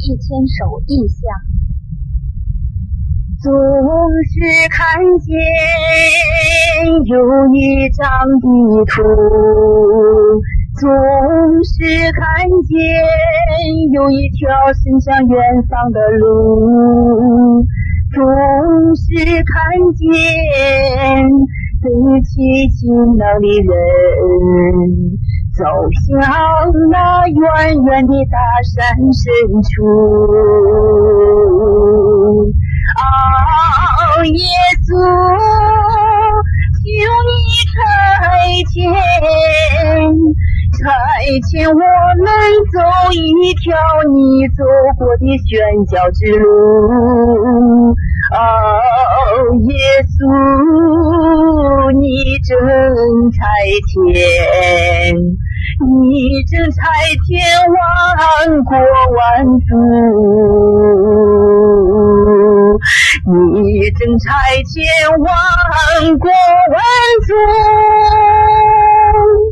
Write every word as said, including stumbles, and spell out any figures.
一千首意象。 总是看见有一张地图，总是看见有一条伸向远方的路，总是看见背起行囊的人走向那远远的大山深处。啊，耶稣，求你差遣，差遣我们走一条你走过的宣教之路。哦，耶稣，你正差遣，你正差遣万国万族，你正差遣万国万族。